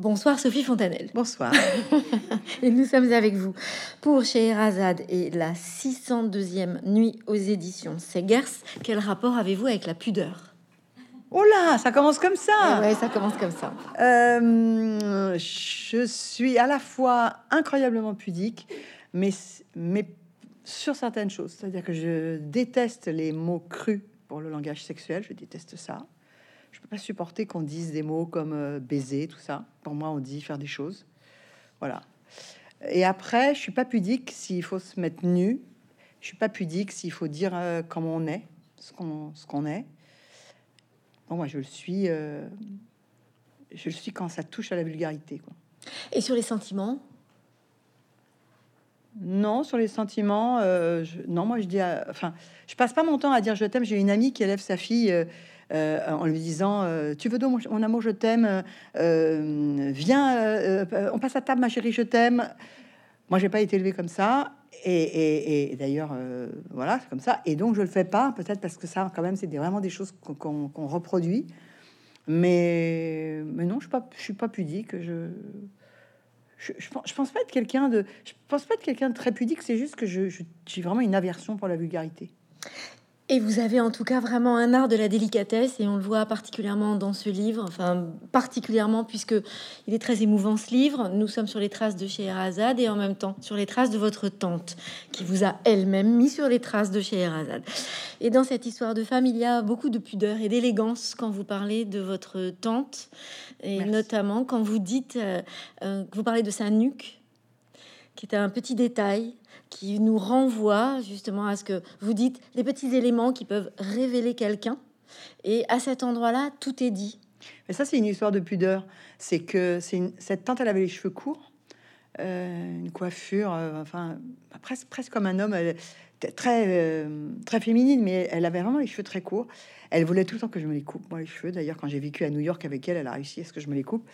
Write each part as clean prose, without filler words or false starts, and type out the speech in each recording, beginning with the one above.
Bonsoir Sophie Fontanelle. Bonsoir. Et nous sommes avec vous pour Scheherazade et la 602e nuit aux éditions Segers. Quel rapport avez-vous avec la pudeur? Oh là, ça commence comme ça. Ouais, ça commence comme ça. Je suis à la fois incroyablement pudique, mais sur certaines choses. C'est-à-dire que je déteste les mots crus pour le langage sexuel. Je déteste ça. Je peux pas supporter qu'on dise des mots comme baiser, tout ça. Pour moi, on dit faire des choses. Voilà. Et après, je suis pas pudique s'il faut se mettre nu. Je suis pas pudique s'il faut dire comment on est, ce qu'on est. Bon, moi, je le suis quand ça touche à la vulgarité, quoi. Et sur les sentiments? Non, sur les sentiments, non, moi je dis, enfin, je passe pas mon temps à dire je t'aime. J'ai une amie qui élève sa fille en lui disant tu veux donc mon amour, je t'aime, viens, on passe à table, ma chérie, je t'aime. Moi, j'ai pas été élevée comme ça, et d'ailleurs, voilà, c'est comme ça, et donc je le fais pas, peut-être parce que ça, quand même, c'est vraiment des choses qu'on reproduit, mais non, je suis pas pudique. Je pense pas être quelqu'un de, je pense pas être quelqu'un de très pudique. C'est juste que j'ai vraiment une aversion pour la vulgarité. Et vous avez en tout cas vraiment un art de la délicatesse, et on le voit particulièrement dans ce livre, enfin particulièrement puisque il est très émouvant ce livre. Nous sommes sur les traces de Scheherazade et en même temps sur les traces de votre tante qui vous a elle-même mis sur les traces de Scheherazade. Et dans cette histoire de femme, il y a beaucoup de pudeur et d'élégance quand vous parlez de votre tante, et Merci. notamment quand vous dites que vous parlez de sa nuque, qui est un petit détail qui nous renvoie justement à ce que vous dites, des petits éléments qui peuvent révéler quelqu'un. Et à cet endroit-là, tout est dit. Mais ça, c'est une histoire de pudeur. C'est que cette tante, elle avait les cheveux courts, une coiffure, enfin, presque comme un homme. Elle était très féminine, mais elle avait vraiment les cheveux très courts. Elle voulait tout le temps que je me les coupe, moi, les cheveux. D'ailleurs, quand j'ai vécu à New York avec elle, elle a réussi à ce que je me les coupe.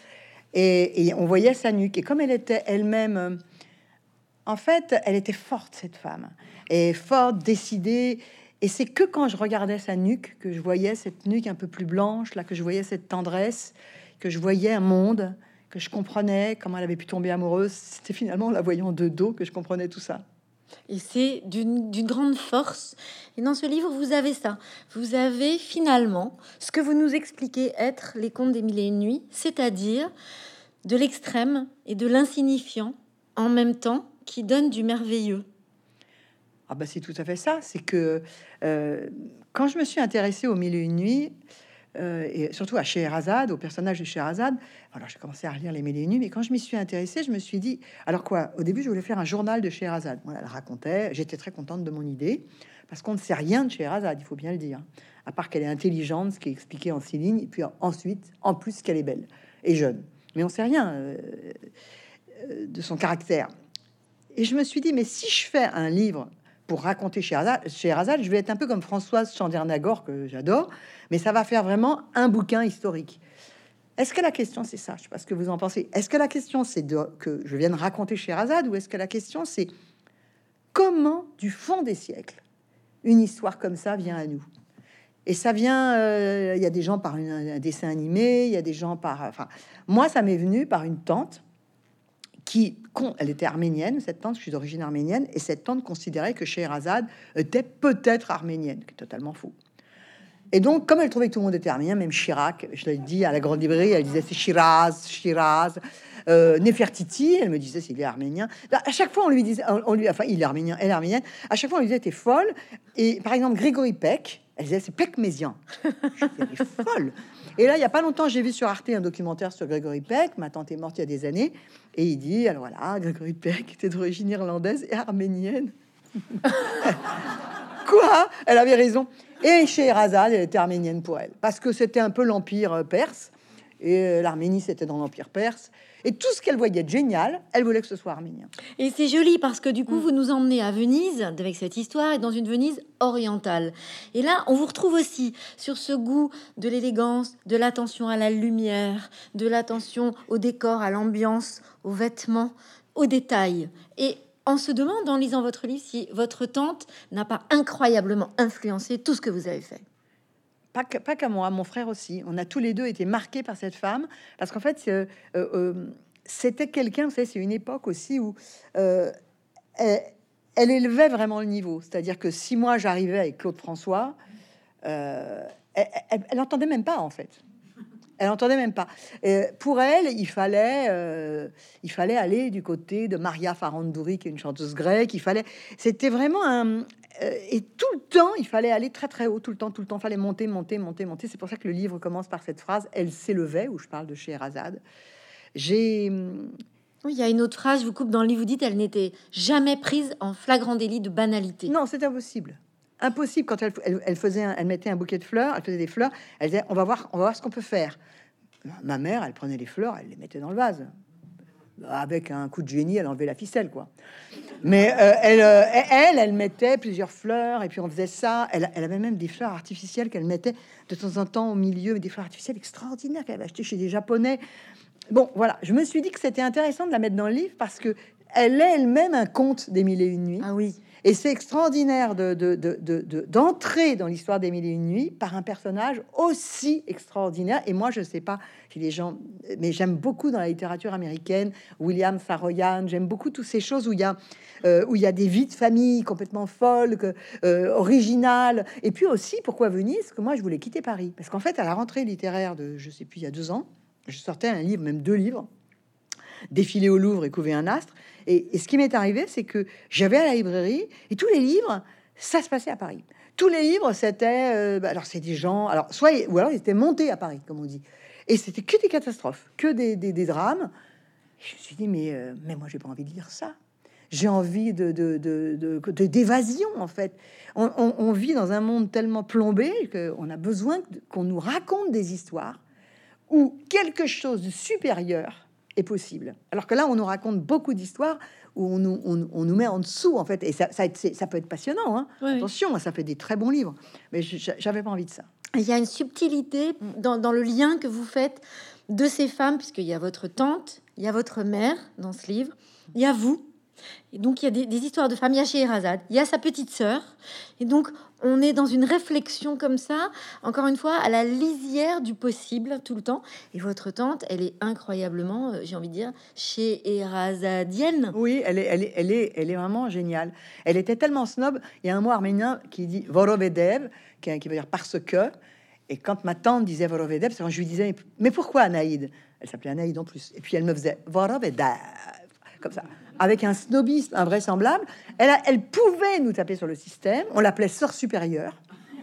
Et on voyait sa nuque. Et comme elle était elle-même... En fait, elle était forte, cette femme, et forte, décidée. Et c'est que quand je regardais sa nuque que je voyais cette nuque un peu plus blanche, là, que je voyais cette tendresse, que je voyais un monde, que je comprenais comment elle avait pu tomber amoureuse. C'était finalement en la voyant de dos que je comprenais tout ça. Et c'est d'une grande force. Et dans ce livre, vous avez ça. Vous avez finalement ce que vous nous expliquez être les contes des mille et une nuits, c'est-à-dire de l'extrême et de l'insignifiant en même temps, qui donne du merveilleux. Ah bah c'est tout à fait ça. C'est que quand je me suis intéressée aux Mille et une nuits, et surtout à Scheherazade, au personnage de Scheherazade, alors j'ai commencé à relire les Mille et une nuits, mais quand je m'y suis intéressée, je me suis dit, alors quoi, au début je voulais faire un journal de Scheherazade. Voilà, elle racontait, j'étais très contente de mon idée, parce qu'on ne sait rien de Scheherazade, il faut bien le dire, à part qu'elle est intelligente, ce qui est expliqué en 6 lignes, et puis ensuite, en plus qu'elle est belle et jeune. Mais on sait rien de son caractère. Et je me suis dit, mais si je fais un livre pour raconter Scheherazade, je vais être un peu comme Françoise Chandernagor, que j'adore, mais ça va faire vraiment un bouquin historique. Est-ce que la question, c'est ça? Je sais pas ce que vous en pensez. Est-ce que la question, c'est que je vienne raconter Scheherazade, ou est-ce que la question, c'est comment, du fond des siècles, une histoire comme ça vient à nous? Et ça vient, il y a des gens par un dessin animé, il y a des gens par... Enfin, moi, ça m'est venu par une tante elle était arménienne, cette tante, je suis d'origine arménienne, et cette tante considérait que Scheherazade était peut-être arménienne, qui est totalement faux. Et donc, comme elle trouvait que tout le monde était arménien, même Chirac, je l'ai dit à la grande librairie, elle disait c'est Shiraz, Shiraz. Nefertiti, elle me disait s'il est arménien. À chaque fois, on lui disait, enfin, il est arménien, elle est arménienne. À chaque fois, on lui disait t'es folle. Et par exemple, Grégory Peck, elle disait c'est Peck-Mézian. Je disais, elle est folle. Et là, il y a pas longtemps, j'ai vu sur Arte un documentaire sur Grégory Peck. Ma tante est morte il y a des années, et il dit alors voilà, Grégory Peck était d'origine irlandaise et arménienne. Quoi? Elle avait raison. Et Scheherazade, elle était arménienne pour elle, parce que c'était un peu l'empire perse, et l'Arménie, c'était dans l'empire perse. Et tout ce qu'elle voyait de génial, elle voulait que ce soit arménien. Et c'est joli parce que du coup, vous nous emmenez à Venise avec cette histoire, et dans une Venise orientale. Et là, on vous retrouve aussi sur ce goût de l'élégance, de l'attention à la lumière, de l'attention au décor, à l'ambiance, aux vêtements, aux détails. Et on se demande, en lisant votre livre, si votre tante n'a pas incroyablement influencé tout ce que vous avez fait. pas qu'à moi, mon frère aussi. On a tous les deux été marqués par cette femme parce qu'en fait, c'était quelqu'un, vous savez, c'est une époque aussi où elle, elle élevait vraiment le niveau. C'est-à-dire que si moi j'arrivais avec Claude François, elle entendait même pas en fait. Elle entendait même pas. Pour elle, il fallait aller du côté de Maria Farandouri, qui est une chanteuse grecque. C'était vraiment un et tout le temps, il fallait aller très très haut, tout le temps, fallait monter, monter, monter, monter. C'est pour ça que le livre commence par cette phrase. Elle s'élevait, où je parle de Scheherazade. J'ai Oui, il y a une autre phrase, je vous coupe dans le livre, vous dites, elle n'était jamais prise en flagrant délit de banalité. Non, c'est impossible. Impossible quand elle mettait un bouquet de fleurs, elle faisait des fleurs, elle disait on va voir ce qu'on peut faire. Ma mère, elle prenait les fleurs, elle les mettait dans le vase. Avec un coup de génie, elle enlevait la ficelle, quoi. Mais elle mettait plusieurs fleurs et puis on faisait ça. Elle avait même des fleurs artificielles qu'elle mettait de temps en temps au milieu, des fleurs artificielles extraordinaires qu'elle avait achetées chez des Japonais. Bon, voilà, je me suis dit que c'était intéressant de la mettre dans le livre parce que elle est elle-même un conte des Mille et une nuits. Ah oui. Et c'est extraordinaire d'entrer dans l'histoire des Mille et une nuits par un personnage aussi extraordinaire. Et moi, je sais pas si les gens, mais j'aime beaucoup dans la littérature américaine, William Saroyan, j'aime beaucoup toutes ces choses où il y a des vies de famille complètement folles, originales. Et puis aussi, pourquoi Venise? Que moi, je voulais quitter Paris. Parce qu'en fait, à la rentrée littéraire de, je sais plus, il y a 2 ans, je sortais un livre, même 2 livres, Défiler au Louvre et Couver un astre. Et ce qui m'est arrivé, c'est que j'avais à la librairie et tous les livres, ça se passait à Paris. Tous les livres, c'était alors c'est des gens, alors ou alors ils étaient montés à Paris, comme on dit, et c'était que des catastrophes, que des drames. Je me suis dit mais moi j'ai pas envie de lire ça. J'ai envie d'évasion en fait. On vit dans un monde tellement plombé qu'on a besoin qu'on nous raconte des histoires où quelque chose de supérieur est possible. Alors que là, on nous raconte beaucoup d'histoires où on nous met en dessous, en fait. Et ça peut être passionnant, hein. Oui. Attention, ça fait des très bons livres. Mais j'avais pas envie de ça. Il y a une subtilité dans le lien que vous faites de ces femmes, puisqu'il y a votre tante, il y a votre mère dans ce livre, il y a vous. Et donc, il y a des histoires de famille. Il y a Scheherazade, il y a sa petite sœur. Et donc, on est dans une réflexion comme ça, encore une fois, à la lisière du possible tout le temps. Et votre tante, elle est incroyablement, j'ai envie de dire, scheherazadienne. Oui, elle est vraiment géniale. Elle était tellement snob. Il y a un mot arménien qui dit Vorovedev, qui veut dire parce que. Et quand ma tante disait Vorovedev, c'est quand je lui disais mais pourquoi Anaïd? Elle s'appelait Anaïd en plus. Et puis elle me faisait Vorovedev comme ça, avec un snobisme invraisemblable. Elle pouvait nous taper sur le système. On l'appelait sœur supérieure.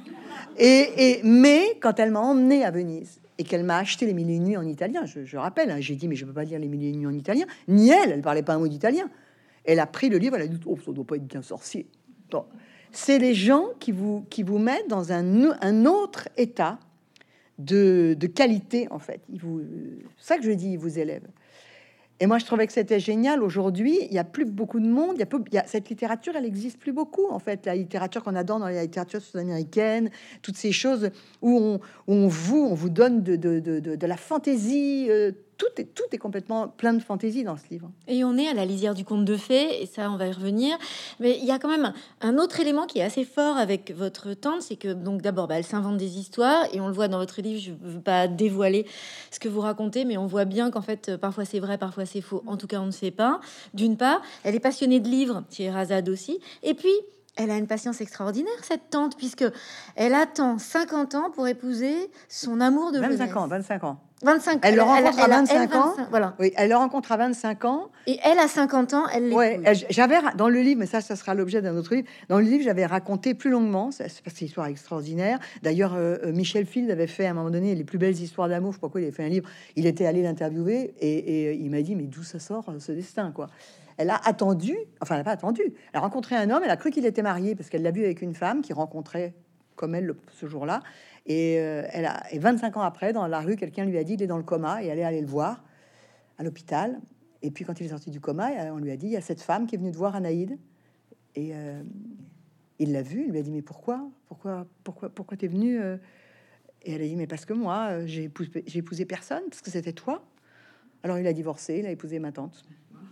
Mais quand elle m'a emmenée à Venise et qu'elle m'a acheté les Mille et une nuits en italien, je rappelle, hein, j'ai dit mais je peux pas lire les Mille et une nuits en italien. Ni elle parlait pas un mot d'italien. Elle a pris le livre, elle a dit oh ça doit pas être bien sorcier. Bon. C'est les gens qui vous mettent dans un autre état de qualité en fait. C'est ça que je dis, ils vous élèvent. Et moi, je trouvais que c'était génial. Aujourd'hui, il y a plus beaucoup de monde. Cette littérature, elle existe plus beaucoup, en fait. La littérature qu'on adore dans la littérature sud-américaine, toutes ces choses où on vous donne de la fantaisie. Tout est complètement plein de fantaisie dans ce livre. Et on est à la lisière du conte de fées, et ça, on va y revenir. Mais il y a quand même un autre élément qui est assez fort avec votre tante, c'est que, donc, d'abord, elle s'invente des histoires, et on le voit dans votre livre, je ne veux pas dévoiler ce que vous racontez, mais on voit bien qu'en fait, parfois c'est vrai, parfois c'est faux. En tout cas, on ne sait pas. D'une part, elle est passionnée de livres, Scheherazade aussi, et puis, elle a une patience extraordinaire, cette tante, puisque elle attend 50 ans pour épouser son amour de 25 ans, 25 ans. 25. Elle le rencontre à 25 ans. Voilà. Oui, elle le rencontre à 25 ans. Et elle, à 50 ans, elle l'épouse. Ouais, j'avais dans le livre, mais ça sera l'objet d'un autre livre. Dans le livre, j'avais raconté plus longuement. C'est parce que c'est une histoire extraordinaire. D'ailleurs, Michel Field avait fait à un moment donné les plus belles histoires d'amour. Je sais pas quoi, il avait fait un livre. Il était allé l'interviewer et il m'a dit mais d'où ça sort ce destin quoi. Elle a attendu, enfin elle n'a pas attendu. Elle a rencontré un homme. Elle a cru qu'il était marié parce qu'elle l'a vu avec une femme qui rencontrait comme elle ce jour-là. Et 25 ans après, dans la rue, quelqu'un lui a dit il est dans le coma et elle est allée le voir à l'hôpital. Et puis quand il est sorti du coma, on lui a dit il y a cette femme qui est venue te voir, Anaïd. Et il l'a vu. Il lui a dit mais pourquoi t'es venue Et elle a dit mais parce que moi j'ai épousé personne parce que c'était toi. Alors il a divorcé, il a épousé ma tante.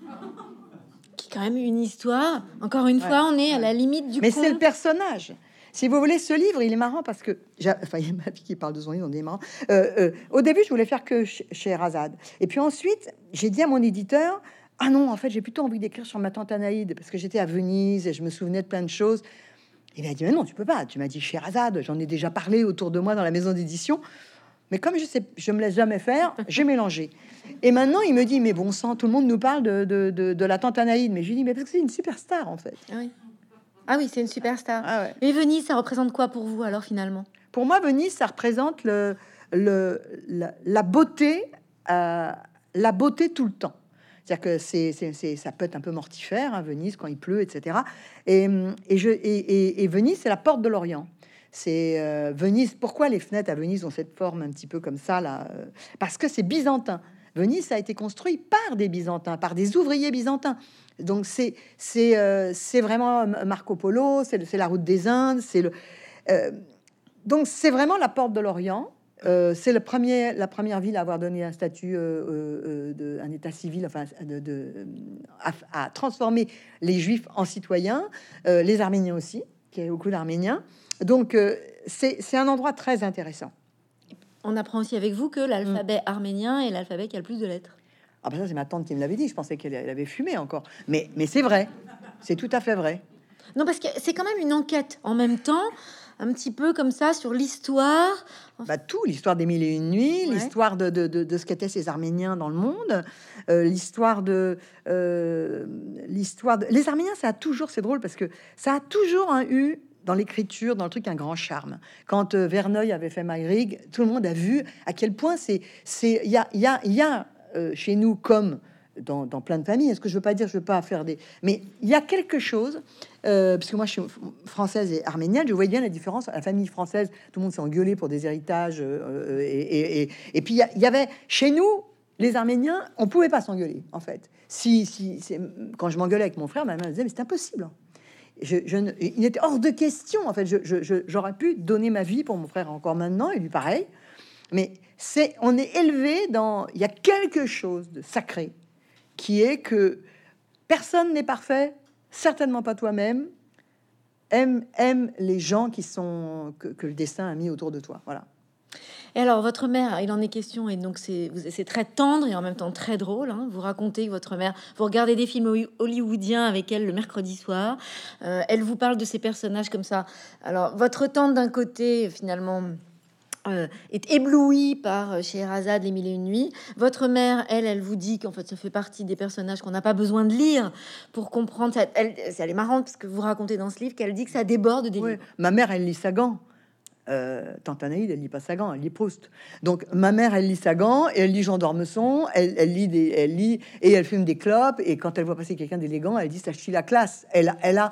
Qui est quand même une histoire. Encore une fois, on est à la limite du. Mais conte. c'est le personnage. Si vous voulez, ce livre, il est marrant parce que, enfin, il y a ma fille qui parle de son livre, on est marrant. Au début, je voulais faire que Scheherazade. Et puis ensuite, j'ai dit à mon éditeur, ah non, en fait, j'ai plutôt envie d'écrire sur ma tante Anaïde parce que j'étais à Venise et je me souvenais de plein de choses. Il m'a dit, mais non, tu peux pas. Tu m'as dit Scheherazade, j'en ai déjà parlé autour de moi dans la maison d'édition. Mais comme je me laisse jamais faire, j'ai mélangé. Et maintenant, il me dit, mais bon sang, tout le monde nous parle de la tante Anaïde. Mais je lui dis, mais parce que c'est une superstar, en fait. Ah oui. Ah oui, c'est une superstar. Ah ouais. Mais Venise, ça représente quoi pour vous alors finalement? Pour moi, Venise, ça représente la beauté, la beauté tout le temps. C'est-à-dire que ça peut être un peu mortifère, hein, Venise, quand il pleut, etc. Et Venise, c'est la porte de l'Orient. C'est Venise. Pourquoi les fenêtres à Venise ont cette forme un petit peu comme ça là? Parce que c'est byzantin. Venise, ça a été construit par des Byzantins, par des ouvriers byzantins. Donc c'est vraiment Marco Polo, c'est la route des Indes, donc c'est vraiment la porte de l'Orient. C'est la première ville à avoir donné un statut un état civil, enfin à transformer les Juifs en citoyens, les Arméniens aussi, qui a beaucoup d'Arméniens. Donc c'est un endroit très intéressant. On apprend aussi avec vous que l'alphabet arménien est l'alphabet qui a le plus de lettres. Ah ben ça, c'est ma tante qui me l'avait dit. Je pensais qu'elle avait fumé encore. Mais c'est vrai. C'est tout à fait vrai. Non, parce que c'est quand même une enquête en même temps, un petit peu comme ça, sur l'histoire. Bah, l'histoire des Mille et Une Nuits, Ouais. l'histoire de ce qu'étaient ces Arméniens dans le monde, l'histoire de... Les Arméniens, ça a toujours... C'est drôle parce que ça a toujours eu... dans l'écriture, dans le truc, un grand charme. Quand Verneuil avait fait Maïrig, tout le monde a vu à quel point il y a chez nous, comme dans plein de familles, est-ce que je veux pas dire, je veux pas faire des... Mais il y a quelque chose, parce que moi je suis française et arménienne, je voyais bien la différence. La famille française, tout le monde s'est engueulé pour des héritages, et puis il y avait, chez nous, les Arméniens, on pouvait pas s'engueuler, en fait. Quand je m'engueulais avec mon frère, ma mère disait, mais c'est impossible. Il était hors de question, en fait. J'aurais pu donner ma vie pour mon frère encore maintenant, et lui pareil. Mais on est élevé dans... Il y a quelque chose de sacré qui est que personne n'est parfait, certainement pas toi-même. Aime les gens que le destin a mis autour de toi. Voilà. Et alors, votre mère, il en est question, et donc c'est très tendre et en même temps très drôle. Hein. Vous racontez que votre mère, vous regardez des films hollywoodiens avec elle le mercredi soir. Elle vous parle de ces personnages comme ça. Alors, votre tante, d'un côté, finalement, est éblouie par Scheherazade, les Mille et Une Nuits. Votre mère, elle vous dit qu'en fait, ça fait partie des personnages qu'on n'a pas besoin de lire pour comprendre. Elle est marrante parce que vous racontez dans ce livre qu'elle dit que ça déborde des livres. Ma mère, elle lit Sagan. Tante Anaïde, elle lit pas Sagan, elle lit Proust. Donc ma mère, elle lit Sagan et elle lit Jean d'Ormesson, elle lit et elle fume des clopes, et quand elle voit passer quelqu'un d'élégant, elle dit ça chie la classe. Elle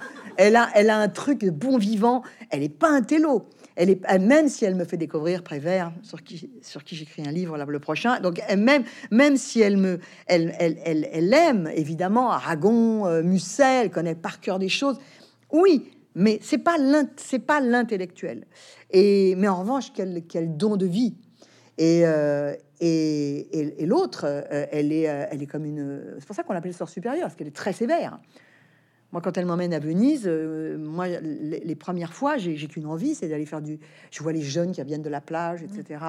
a un truc de bon vivant. Elle est pas un télo. Même si elle me fait découvrir Prévert, sur qui j'écris un livre là, le prochain. Donc même si elle aime évidemment Aragon, Musset, elle connaît par cœur des choses. Oui. Mais c'est pas l'intellectuel. Mais en revanche, quel don de vie. Et l'autre, elle est comme une... C'est pour ça qu'on l'appelle sœur supérieure, parce qu'elle est très sévère. Moi, quand elle m'emmène à Venise, moi, les premières fois, j'ai qu'une envie, c'est d'aller faire Je vois les jeunes qui viennent de la plage, etc.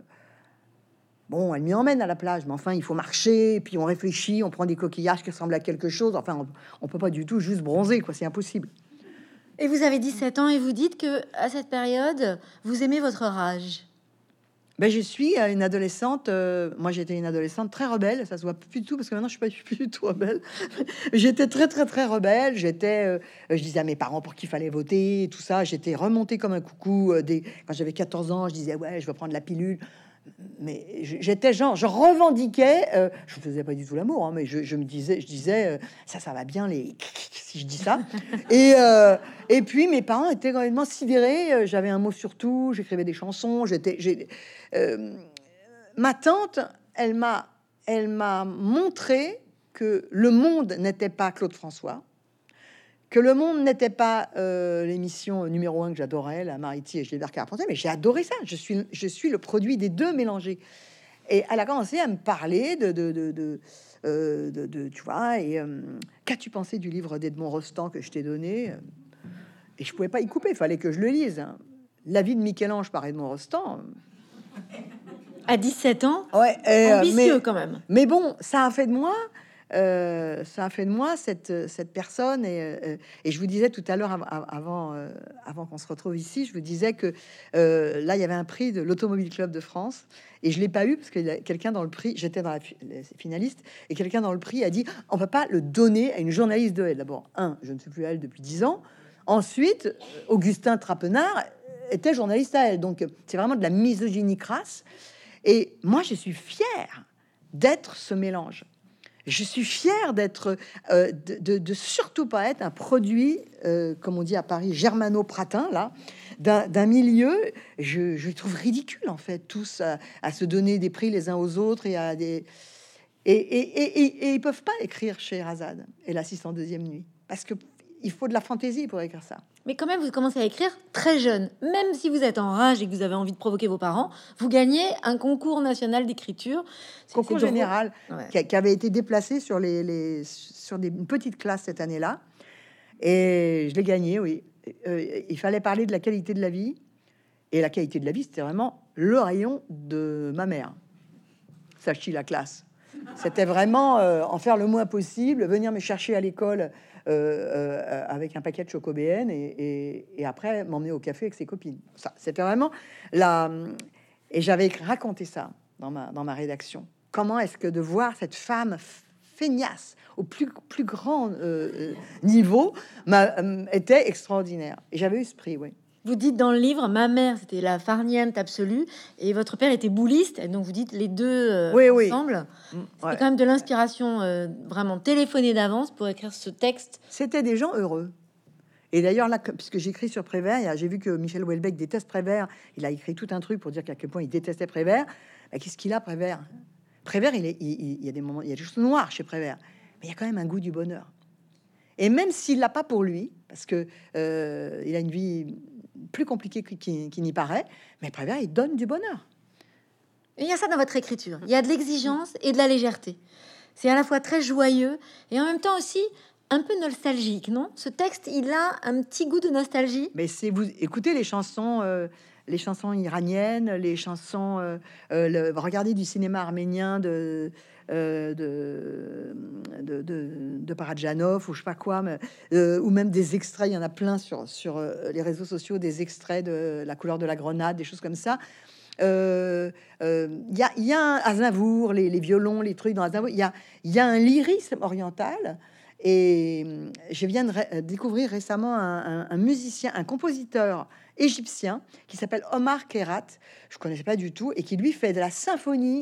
Bon, elle m'y emmène à la plage, mais enfin, il faut marcher, et puis on réfléchit, on prend des coquillages qui ressemblent à quelque chose. Enfin, on peut pas du tout juste bronzer, quoi. C'est impossible. Et vous avez 17 ans et vous dites que à cette période, vous aimez votre rage. Ben, je suis une adolescente. Moi, j'étais une adolescente très rebelle. Ça se voit plus du tout parce que maintenant, je suis plus du tout rebelle. J'étais très, très, très rebelle. Je disais à mes parents pour qu'il fallait voter et tout ça. J'étais remontée comme un coucou. Quand j'avais 14 ans, je disais ouais, je vais prendre la pilule. Mais j'étais genre, je revendiquais, je faisais pas du tout l'amour, hein, mais je disais, ça va bien si je dis ça. Et puis mes parents étaient complètement sidérés. J'avais un mot sur tout, j'écrivais des chansons. Ma tante, elle m'a montré que le monde n'était pas Claude François, que le monde n'était pas l'émission numéro 1 que j'adorais, la Mariti et Gilbert Carpentier, mais j'ai adoré ça. Je suis le produit des deux mélangés. Et elle a commencé à me parler tu vois, et qu'as-tu pensé du livre d'Edmond Rostand que je t'ai donné? et je pouvais pas y couper, il fallait que je le lise. Hein. La vie de Michel-Ange par Edmond Rostand. À 17 ans, Ouais, ambitieux quand même. Mais bon, ça a fait de moi, cette personne. Et je vous disais tout à l'heure, avant qu'on se retrouve ici, je vous disais que là, il y avait un prix de l'Automobile Club de France. Et je l'ai pas eu parce que quelqu'un dans le prix, j'étais dans les finalistes, et quelqu'un dans le prix a dit on peut pas le donner à une journaliste de Elle. D'abord, je ne suis plus à Elle depuis 10 ans. Ensuite, Augustin Trapenard était journaliste à Elle. Donc, c'est vraiment de la misogynie crasse. Et moi, je suis fière d'être ce mélange. Je suis fière d'être, de surtout pas être un produit, comme on dit à Paris, germano-pratin, là, d'un milieu. Je trouve ridicule, en fait, tous à se donner des prix les uns aux autres et à des. Et ils peuvent pas écrire Scheherazade et l'assistant deuxième nuit parce que il faut de la fantaisie pour écrire ça. Mais quand même, vous commencez à écrire très jeune. Même si vous êtes en rage et que vous avez envie de provoquer vos parents, vous gagnez un concours national d'écriture. Concours général ouais. qui avait été déplacé sur sur une petite classe cette année-là. Et je l'ai gagné, oui. Il fallait parler de la qualité de la vie. Et la qualité de la vie, c'était vraiment le rayon de ma mère. Ça chie la classe. C'était vraiment en faire le moins possible, venir me chercher à l'école avec un paquet de Choco-BN et après m'emmener au café avec ses copines. Ça, c'était vraiment la... Et j'avais raconté ça dans ma rédaction. Comment est-ce que de voir cette femme feignasse au plus grand niveau était extraordinaire. Et j'avais eu ce prix, oui. Vous dites dans le livre, ma mère, c'était la farniente absolue, et votre père était bouliste, et donc vous dites les deux ensemble. Oui. C'est quand même de l'inspiration vraiment téléphonée d'avance pour écrire ce texte. C'était des gens heureux. Et d'ailleurs, là, puisque j'écris sur Prévert, j'ai vu que Michel Houellebecq déteste Prévert. Il a écrit tout un truc pour dire qu'à quel point il détestait Prévert. Bah, qu'est-ce qu'il a, Prévert? Prévert, il y a des moments, il y a des choses noires chez Prévert, mais il y a quand même un goût du bonheur. Et même s'il l'a pas pour lui, parce que il a une vie plus compliquée qu'il n'y paraît, mais Prévert, il donne du bonheur. Et il y a ça dans votre écriture. Il y a de l'exigence et de la légèreté. C'est à la fois très joyeux et en même temps aussi un peu nostalgique, non? Ce texte, il a un petit goût de nostalgie. Mais c'est vous écoutez les chansons iraniennes, les chansons, regardez du cinéma arménien de Parajanov ou je sais pas quoi, mais, ou même des extraits. Il y en a plein sur les réseaux sociaux, des extraits de La couleur de la grenade, des choses comme ça. Il y a un Aznavour, les violons, les trucs dans Aznavour. Il y a un lyrisme oriental. Et je viens de découvrir récemment un musicien, un compositeur égyptien qui s'appelle Omar Kerat. Je connaissais pas du tout et qui lui fait de la symphonie,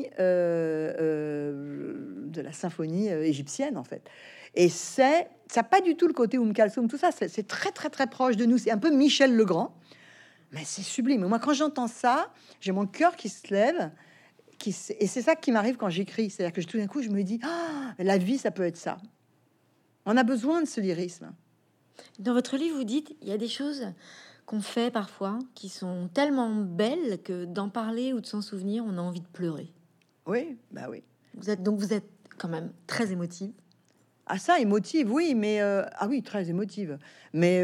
égyptienne en fait. Et ça n'a pas du tout le côté Kalsoum, tout ça. C'est très très très proche de nous. C'est un peu Michel Legrand, mais c'est sublime. Moi, quand j'entends ça, j'ai mon cœur qui se lève. Et c'est ça qui m'arrive quand j'écris. C'est-à-dire que tout d'un coup, je me dis, la vie, ça peut être ça. On a besoin de ce lyrisme. Dans votre livre, vous dites, il y a des choses qu'on fait parfois qui sont tellement belles que d'en parler ou de s'en souvenir, on a envie de pleurer. Oui, bah oui. Vous êtes quand même très émotive. Ah ça, émotive, oui, mais oui, très émotive. Mais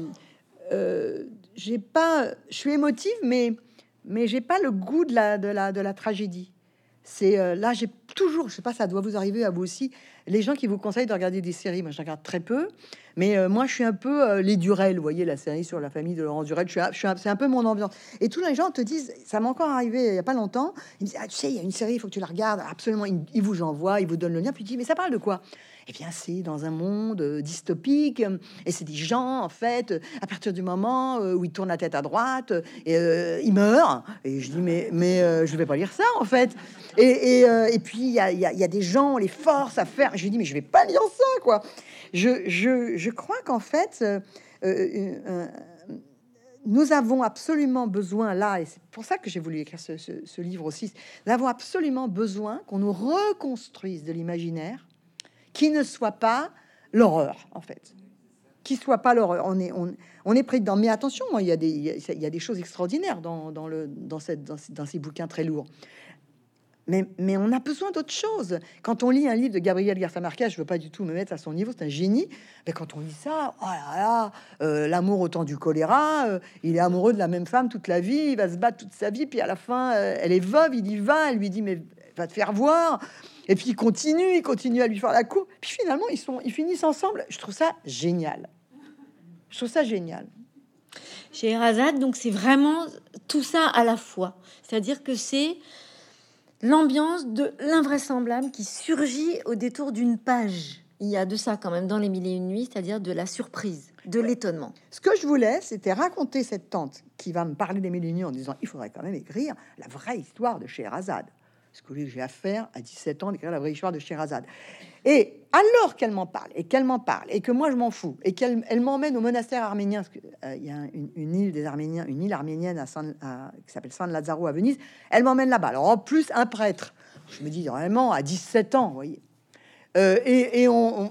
j'ai pas, je suis émotive, mais j'ai pas le goût de la tragédie. C'est là, j'ai toujours, je sais pas, ça doit vous arriver à vous aussi, les gens qui vous conseillent de regarder des séries. Moi, je regarde très peu, mais moi, je suis un peu les Durel, vous voyez, la série sur la famille de Laurent Durel. C'est un peu mon ambiance. Et tous les gens te disent, ça m'est encore arrivé il y a pas longtemps. Ils me disent, tu sais, il y a une série, il faut que tu la regardes. Absolument, ils vous envoient, ils vous donnent le lien. Puis tu dis, mais ça parle de quoi? Eh bien, c'est dans un monde dystopique, et c'est des gens, en fait, à partir du moment où ils tournent la tête à droite, ils meurent. Et je dis, mais je vais pas lire ça, en fait. Et puis, il y a des gens, on les force à faire. Je dis, mais je vais pas lire ça, quoi. Je crois qu'en fait, nous avons absolument besoin, là, et c'est pour ça que j'ai voulu écrire ce livre aussi, nous avons absolument besoin qu'on nous reconstruise de l'imaginaire, qui ne soit pas l'horreur, en fait. Qui soit pas l'horreur. On est pris dedans. Mais attention, il y a des choses extraordinaires dans ces bouquins très lourds. Mais on a besoin d'autre chose. Quand on lit un livre de Gabriel Garcia Marquez, je veux pas du tout me mettre à son niveau, c'est un génie. Mais quand on lit ça, oh là là, l'amour au temps du choléra, il est amoureux de la même femme toute la vie, il va se battre toute sa vie, puis à la fin, elle est veuve, il y va, elle lui dit mais va te faire voir. Et puis il continue à lui faire la cour. Puis finalement, ils finissent ensemble. Je trouve ça génial. Je trouve ça génial. Scheherazade, donc c'est vraiment tout ça à la fois. C'est-à-dire que c'est l'ambiance de l'invraisemblable qui surgit au détour d'une page. Il y a de ça quand même dans Les Mille et Une Nuits, c'est-à-dire de la surprise, de l'étonnement. Ce que je voulais, c'était raconter cette tante qui va me parler des Mille et Une Nuits en disant il faudrait quand même écrire la vraie histoire de Scheherazade. Ce que j'ai à faire à 17 ans, d'écrire la vraie histoire de Scheherazade. Et alors qu'elle m'en parle, et que moi je m'en fous, et elle m'emmène au monastère arménien, parce que, il y a une île des Arméniens, une île arménienne qui s'appelle San Lazzaro à Venise, elle m'emmène là-bas. Alors en plus, un prêtre, je me dis vraiment à 17 ans, vous voyez. On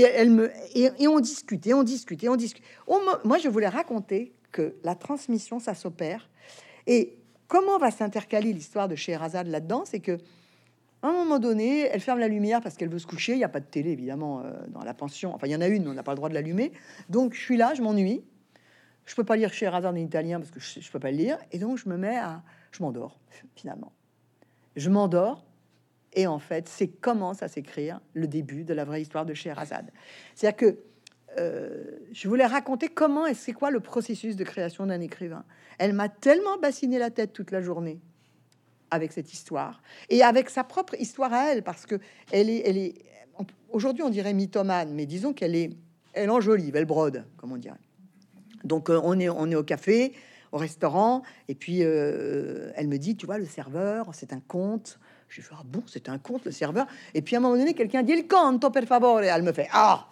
discute. Moi, je voulais raconter que la transmission, ça s'opère. Et comment va s'intercaler l'histoire de Scheherazade là-dedans? C'est que à un moment donné, elle ferme la lumière parce qu'elle veut se coucher. Il n'y a pas de télé, évidemment, dans la pension. Enfin, il y en a une, mais on n'a pas le droit de l'allumer. Donc, je suis là, je m'ennuie. Je peux pas lire Scheherazade en italien parce que je peux pas le lire. Et donc, je m'endors, finalement. Je m'endors. Et en fait, c'est commence à s'écrire le début de la vraie histoire de Scheherazade. C'est-à-dire que je voulais raconter c'est quoi le processus de création d'un écrivain. Elle m'a tellement bassiné la tête toute la journée avec cette histoire et avec sa propre histoire à elle, parce que elle est aujourd'hui on dirait mythomane, mais disons elle enjolive, elle brode, comme on dirait. Donc on est au café, au restaurant, et puis elle me dit, tu vois, le serveur, c'est un conte. Je fais, ah bon, c'est un conte, le serveur. Et puis à un moment donné, quelqu'un dit, il conto per favore. Et elle me fait, ah.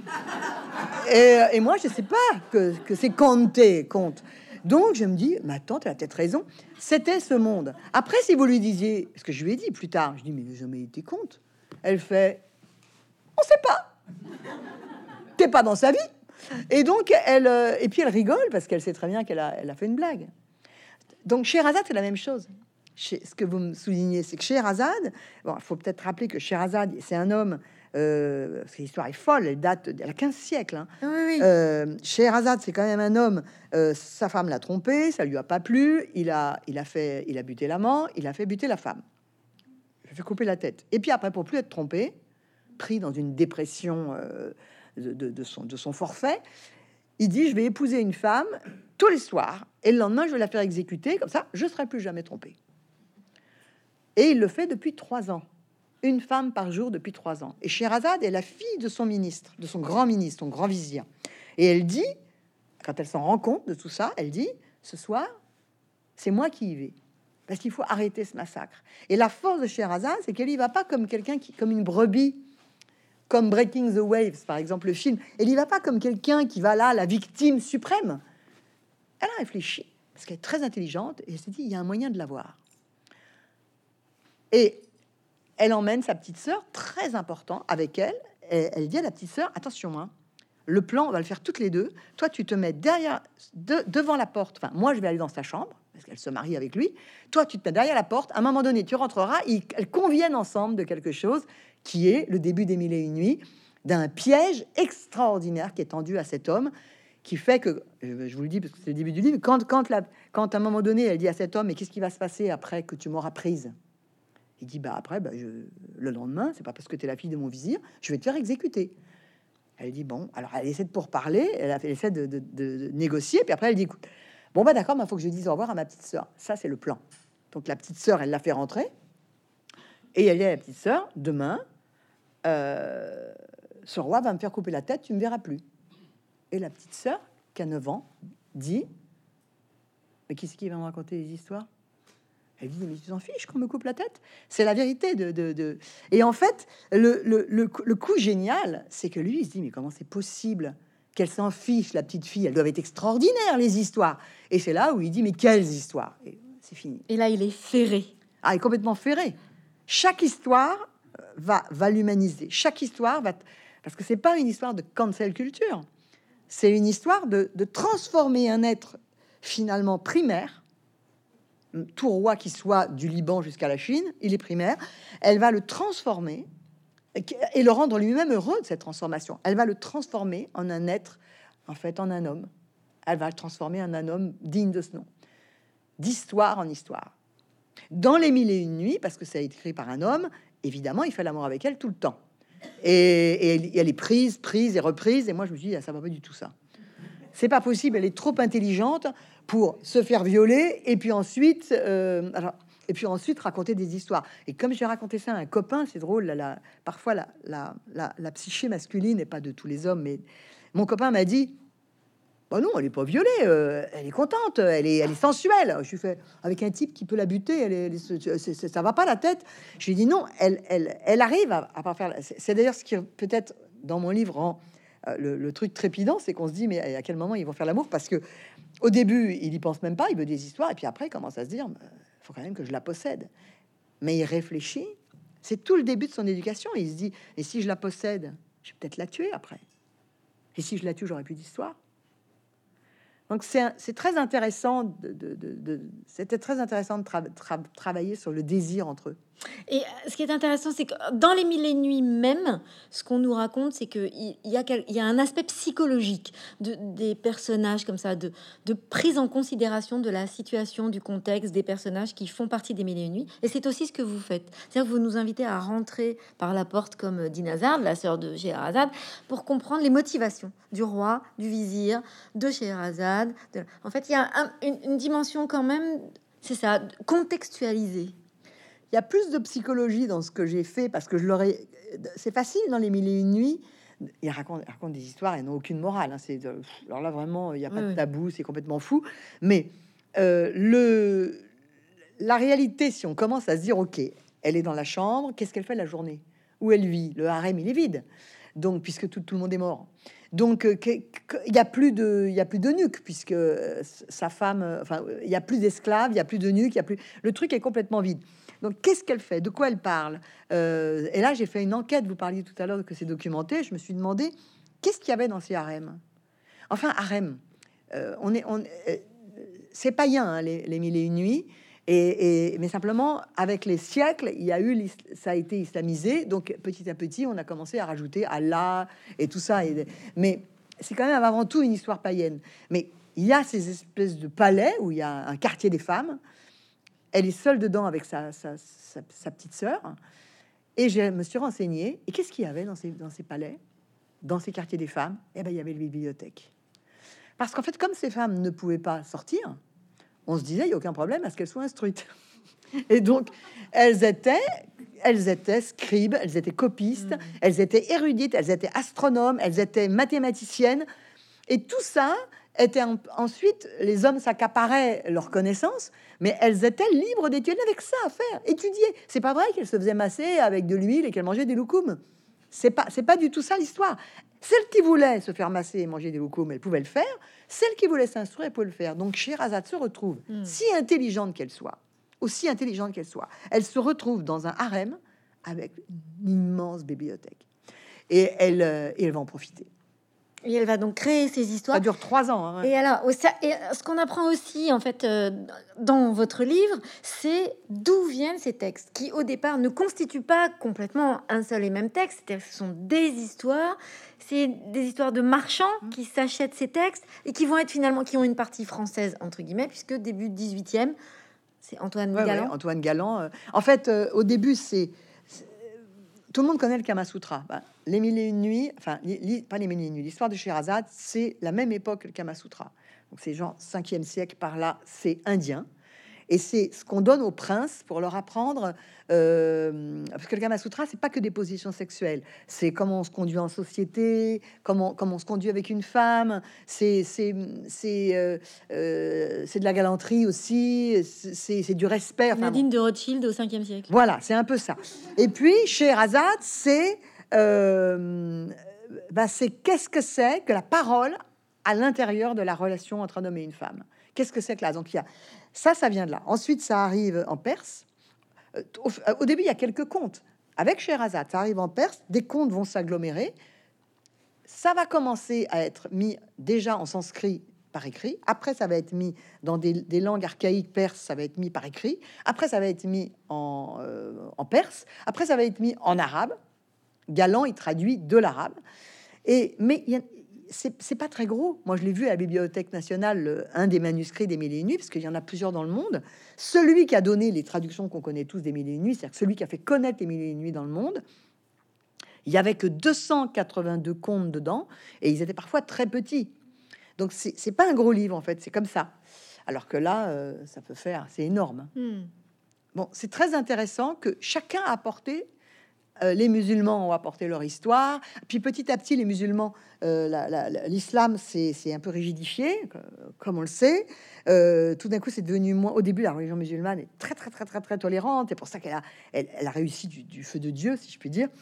Et moi, je sais pas que c'est conte. Donc je me dis, ma tante, elle a peut-être raison. C'était ce monde. Après, si vous lui disiez, parce que je lui ai dit plus tard, je dis, mais il n'a jamais été conte. Elle fait, on sait pas. T'es pas dans sa vie. Et donc et puis elle rigole parce qu'elle sait très bien qu'elle a fait une blague. Donc Scheherazade, c'est la même chose. Ce que vous me soulignez, c'est que Scheherazade, bon, il faut peut-être rappeler que Scheherazade, c'est un homme, cette histoire est folle, elle date de la 15 siècle. Hein. Oui. Scheherazade, c'est quand même un homme, sa femme l'a trompé, ça lui a pas plu, il a buté l'amant, il a fait buter la femme. Il a fait couper la tête. Et puis après, pour plus être trompé, pris dans une dépression de son forfait, il dit, je vais épouser une femme tous les soirs, et le lendemain, je vais la faire exécuter, comme ça, je serai plus jamais trompé. Et il le fait depuis 3 ans. Une femme par jour depuis 3 ans. Et Scheherazade est la fille de son ministre, de son grand vizir. Et elle dit, quand elle s'en rend compte de tout ça, elle dit, ce soir, c'est moi qui y vais. Parce qu'il faut arrêter ce massacre. Et la force de Scheherazade, c'est qu'elle y va pas comme quelqu'un comme une brebis, comme Breaking the Waves, par exemple, le film. Elle y va pas comme quelqu'un qui va là, la victime suprême. Elle a réfléchi, parce qu'elle est très intelligente, et elle s'est dit, il y a un moyen de l'avoir. Et elle emmène sa petite sœur, très important, avec elle. Et elle dit à la petite sœur, attention, hein, le plan, on va le faire toutes les deux. Toi, tu te mets devant la porte. Enfin, moi, je vais aller dans sa chambre, parce qu'elle se marie avec lui. Toi, tu te mets derrière la porte. À un moment donné, tu rentreras. Elles conviennent ensemble de quelque chose qui est le début des Mille et Une Nuits, d'un piège extraordinaire qui est tendu à cet homme, qui fait que, je vous le dis parce que c'est le début du livre, quand à un moment donné, elle dit à cet homme, mais qu'est-ce qui va se passer après que tu m'auras prise? Il dit, bah après, le lendemain, c'est pas parce que tu es la fille de mon vizir, je vais te faire exécuter. Elle dit, bon, alors elle essaie de pourparler, elle essaie de négocier, puis après elle dit, écoute, bon bah d'accord, mais il faut que je dise au revoir à ma petite sœur. Ça, c'est le plan. Donc la petite sœur, elle l'a fait rentrer, et elle dit à la petite sœur, demain, ce roi va me faire couper la tête, tu me verras plus. Et la petite sœur, qui a 9 ans, dit, mais qui c'est qui va me raconter les histoires? Elle dit, mais tu t'en fiches qu'on me coupe la tête? C'est la vérité Et en fait, le coup génial, c'est que lui, il se dit, mais comment c'est possible qu'elle s'en fiche, la petite fille? Elles doivent être extraordinaires, les histoires. Et c'est là où il dit, mais quelles histoires? Et c'est fini. Et là, il est ferré. Ah, il est complètement ferré. Chaque histoire va l'humaniser. Chaque histoire va... Parce que c'est pas une histoire de cancel culture. C'est une histoire de transformer un être finalement primaire tout roi qui soit du Liban jusqu'à la Chine, il est primaire. Elle va le transformer et le rendre lui-même heureux de cette transformation. Elle va le transformer en un être, en fait, en un homme. Elle va le transformer en un homme digne de ce nom, d'histoire en histoire. Dans les Mille et une nuits, parce que ça a été écrit par un homme, évidemment, il fait l'amour avec elle tout le temps. Et elle est prise et reprise. Et moi, je me suis dit, ah, ça va pas du tout ça. C'est pas possible. Elle est trop intelligente pour se faire violer et puis ensuite, raconter des histoires. Et comme j'ai raconté ça à un copain, c'est drôle. Parfois, la psyché masculine n'est pas de tous les hommes, mais mon copain m'a dit. Oh non, elle est pas violée, elle est contente, elle est sensuelle. Je suis fait avec un type qui peut la buter, ça va pas la tête. Je lui ai dit non, elle arrive à pas faire. C'est d'ailleurs ce qui peut-être dans mon livre rend le truc trépidant, c'est qu'on se dit mais à quel moment ils vont faire l'amour, parce que au début il y pense même pas, il veut des histoires et puis après il commence à se dire faut quand même que je la possède. Mais il réfléchit, c'est tout le début de son éducation. Il se dit et si je la possède, je vais peut-être la tuer après. Et si je la tue, j'aurai plus d'histoire. Donc c'est très intéressant c'était très intéressant de travailler sur le désir entre eux. Et ce qui est intéressant, c'est que dans les Mille et une nuits même, ce qu'on nous raconte, c'est qu'il y a un aspect psychologique des personnages comme ça, de prise en considération de la situation, du contexte des personnages qui font partie des Mille et une nuits. Et c'est aussi ce que vous faites. C'est-à-dire que vous nous invitez à rentrer par la porte comme Dinazad, la sœur de Scheherazade, pour comprendre les motivations du roi, du vizir, de Scheherazade. En fait, il y a une dimension quand même, c'est ça, contextualisée. Il y a plus de psychologie dans ce que j'ai fait parce que je l'aurais. C'est facile dans les Mille et une nuits. Il raconte des histoires et n'ont aucune morale. Hein. Alors là vraiment, il n'y a pas de tabou, c'est complètement fou. Mais la réalité, si on commence à se dire, ok, elle est dans la chambre, qu'est-ce qu'elle fait la journée? Où elle vit? Le harem, il est vide. Donc, puisque tout le monde est mort. Donc, il y a plus de nuques puisque sa femme, enfin, il y a plus d'esclaves, il y a plus de nuques, le truc est complètement vide. Donc, qu'est-ce qu'elle fait? De quoi elle parle? Et là, j'ai fait une enquête. Vous parliez tout à l'heure que c'est documenté. Je me suis demandé qu'est-ce qu'il y avait dans ces harems. Enfin, harem. C'est païen, hein, les Mille et une nuits. Mais simplement, avec les siècles, ça a été islamisé. Donc, petit à petit, on a commencé à rajouter Allah et tout ça. Mais c'est quand même avant tout une histoire païenne. Mais il y a ces espèces de palais où il y a un quartier des femmes. Elle est seule dedans avec sa petite sœur. Et je me suis renseignée. Et qu'est-ce qu'il y avait dans ces palais, dans ces quartiers des femmes? Eh ben, il y avait les bibliothèques. Parce qu'en fait, comme ces femmes ne pouvaient pas sortir, on se disait, il n'y a aucun problème à ce qu'elles soient instruites. Et donc, elles étaient scribes, elles étaient copistes, elles étaient érudites, elles étaient astronomes, elles étaient mathématiciennes. Et tout ça était ensuite, les hommes s'accaparaient leurs connaissances, mais elles étaient libres d'étudier, avec ça à faire, étudier. C'est pas vrai qu'elles se faisaient masser avec de l'huile et qu'elles mangeaient des loukoums. C'est pas du tout ça l'histoire. Celle qui voulait se faire masser et manger des loukoums, elle pouvait le faire. Celle qui voulait s'instruire, elle pouvait le faire. Donc Scheherazade se retrouve, si intelligente qu'elle soit, aussi intelligente qu'elle soit, elle se retrouve dans un harem avec une immense bibliothèque. Et elle va en profiter. Et elle va donc créer ces histoires. Ça dure 3 ans. Hein. Et alors, ce qu'on apprend aussi, en fait, dans votre livre, c'est d'où viennent ces textes qui, au départ, ne constituent pas complètement un seul et même texte. C'est-à-dire que ce sont des histoires. C'est des histoires de marchands qui s'achètent ces textes et qui vont être finalement, qui ont une partie française, entre guillemets, puisque début 18e, c'est Antoine Galland. Ouais, Antoine Galland. En fait, au début, tout le monde connaît le Kama Sutra. Les Mille et une nuits, enfin, pas les Mille et une nuits, l'histoire de Scheherazade, c'est la même époque que le Kama Sutra. Donc, c'est genre 5e siècle par là, c'est indien. Et c'est ce qu'on donne aux princes pour leur apprendre, parce que le Kama Sutra, c'est pas que des positions sexuelles, c'est comment on se conduit en société, comment on se conduit avec une femme, c'est de la galanterie aussi, c'est du respect. Enfin, Nadine de Rothschild au 5e siècle. Voilà, c'est un peu ça. Et puis, Scheherazade, c'est qu'est-ce que c'est que la parole à l'intérieur de la relation entre un homme et une femme. Qu'est-ce que c'est que là? Donc, il y a ça vient de là. Ensuite, ça arrive en Perse. Au début, il y a quelques contes. Avec Scheherazade, ça arrive en Perse. Des contes vont s'agglomérer. Ça va commencer à être mis déjà en sanskrit par écrit. Après, ça va être mis dans des langues archaïques perses, ça va être mis par écrit. Après, ça va être mis en perse. Après, ça va être mis en arabe. Galland, il traduit de l'arabe. Mais c'est pas très gros. Moi, je l'ai vu à la Bibliothèque nationale, un des manuscrits des Mille et une nuits, parce qu'il y en a plusieurs dans le monde. Celui qui a donné les traductions qu'on connaît tous des Mille et une nuits, c'est-à-dire celui qui a fait connaître les Mille et une nuits dans le monde, il y avait que 282 contes dedans, et ils étaient parfois très petits. Donc, c'est pas un gros livre, en fait, c'est comme ça. Alors que là, ça peut faire, c'est énorme. Bon, c'est très intéressant que chacun a apporté. Les musulmans ont apporté leur histoire, puis petit à petit, les musulmans, l'islam c'est un peu rigidifié, comme on le sait. Tout d'un coup, c'est devenu moins. Au début, la religion musulmane est très tolérante, et pour ça elle a réussi du feu de Dieu, si je puis dire.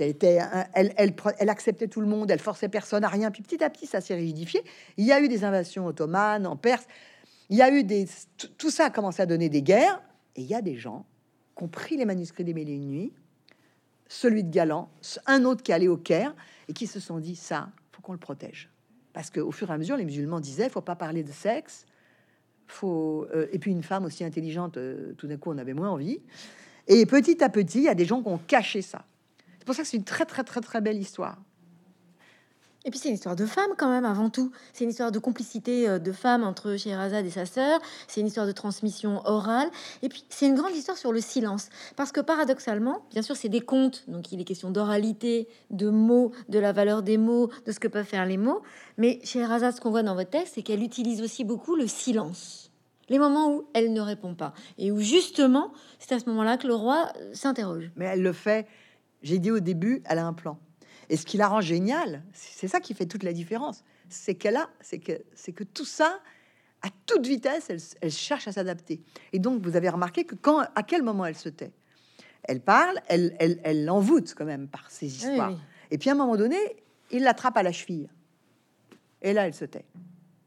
Elle acceptait tout le monde, elle forçait personne à rien. Puis petit à petit, ça s'est rigidifié. Il y a eu des invasions ottomanes en Perse. Il y a eu tout ça a commencé à donner des guerres, et il y a des gens qui ont pris les manuscrits des Mille et une nuits, celui de Galland, un autre qui allait au Caire, et qui se sont dit, ça, faut qu'on le protège. Parce qu'au fur et à mesure, les musulmans disaient, faut pas parler de sexe, et puis une femme aussi intelligente, tout d'un coup, on avait moins envie. Et petit à petit, il y a des gens qui ont caché ça. C'est pour ça que c'est une très belle histoire. Et puis c'est une histoire de femme quand même avant tout. C'est une histoire de complicité de femmes entre Scheherazade et sa sœur. C'est une histoire de transmission orale. Et puis c'est une grande histoire sur le silence. Parce que paradoxalement, bien sûr c'est des contes. Donc il est question d'oralité, de mots, de la valeur des mots, de ce que peuvent faire les mots. Mais Scheherazade, ce qu'on voit dans votre texte, c'est qu'elle utilise aussi beaucoup le silence. Les moments où elle ne répond pas. Et où justement, c'est à ce moment-là que le roi s'interroge. Mais elle le fait, j'ai dit au début, elle a un plan. Et ce qui la rend géniale, c'est ça qui fait toute la différence, c'est que tout ça, à toute vitesse, elle cherche à s'adapter. Et donc, vous avez remarqué que à quel moment elle se tait, elle parle, elle l'envoûte quand même par ses histoires. Oui. Et puis à un moment donné, il l'attrape à la cheville. Et là, elle se tait.